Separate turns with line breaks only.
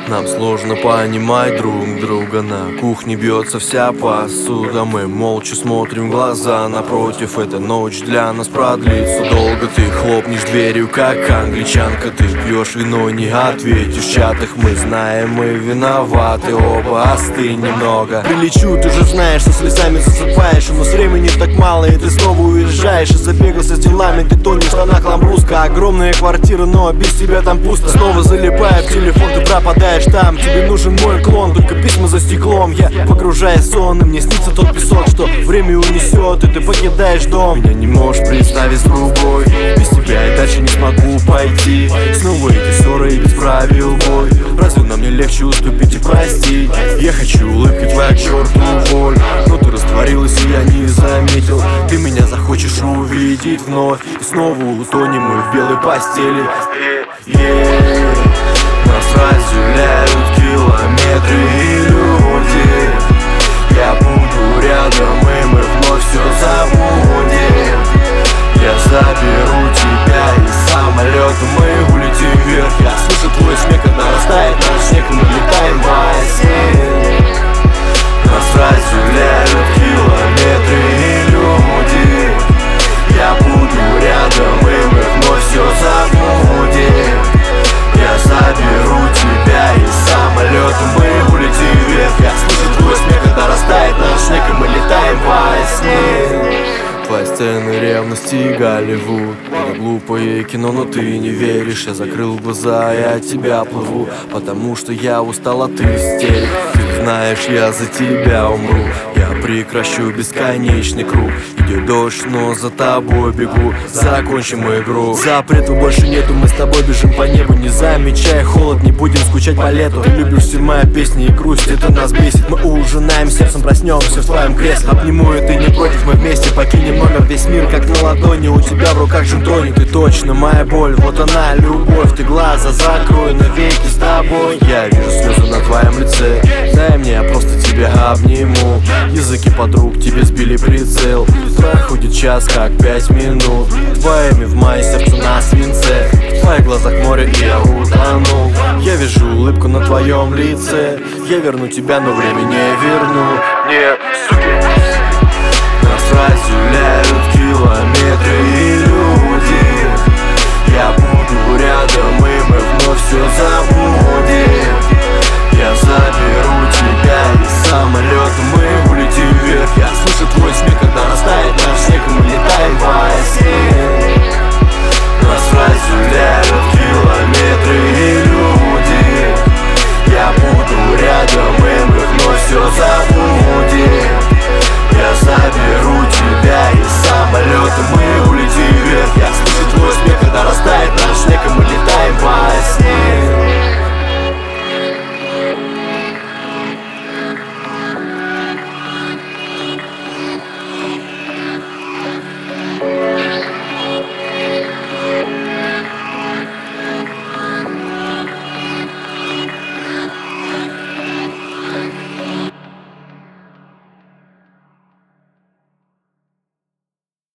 Нам сложно понимать друг друга. На кухне бьется вся посуда. Мы молча смотрим в глаза напротив. Эта ночь для нас продлится долго. Ты хлопнешь дверью, как англичанка. Ты пьешь вино, не ответишь в чатах. Мы знаем, мы виноваты оба. Остынь немного. Прилечу, ты же знаешь, со слезами засыпаешь. У нас времени так мало, и ты снова уезжаешь. И забегался с делами, ты тонешь в штанах ламбруска. Огромная квартира, но без тебя там пусто. Снова залипаю в телефон, ты пропадаешь там. Тебе нужен мой клон, только письма за стеклом. Я погружаюсь в сон, и мне снится тот песок, что время унесет, и ты покидаешь дом. Меня не можешь представить с другой. Без тебя я дальше не смогу пойти. Снова эти ссоры и без правил бой. Разве нам не легче уступить и простить? Я хочу улыбки твоя к черту боль, но ты растворилась, и я не заметил. Ты меня захочешь увидеть вновь, и снова утонем мы в белой постели. Нас разделяют километры и люди. Я буду рядом, и мы вновь все забудем. Я заберу тебя из самолета, мы улетим вверх. Я слышу твой смех, когда растает наш снег, и мы летаем во сне. Нас разделяют километры и люди. Я буду рядом, и мы вновь все забудем. Я заберу тебя из самолета, мы улетим вверх. Я слышу твой смех, когда растает наш снег, и мы летаем во сне. Твои сцены ревности и Голливуд. Это глупое кино, но ты не веришь. Я закрыл глаза, я от тебя плыву, потому что я устал от истерик. Ты знаешь, я за тебя умру. Я прекращу бесконечный круг. Идет дождь, но за тобой бегу. Закончим игру. Запретов больше нету, мы с тобой бежим по небу. Не замечая холод, не будем скучать по лету. Ты любишь все мои песни и грусть, это нас бесит. Мы ужинаем сердцем, проснемся в твоем кресле. Обниму, и ты не против, мы вместе покинем номер. Весь мир как на ладони, у тебя в руках джин-тоник. Ты точно моя боль, вот она любовь. Ты глаза закрой, навеки с тобой. Я вижу слезы на твоем лице. Дай мне, я просто тебя обниму. Языки подруг тебе сбили прицел. Проходит час, как 5 минут. Твоими в моем сердце на свинце. В твоих глазах море, и я утонул. Я вижу улыбку на твоем лице. Я верну тебя, но время не верну. Нет, суки. Нас разделяют километры и люди.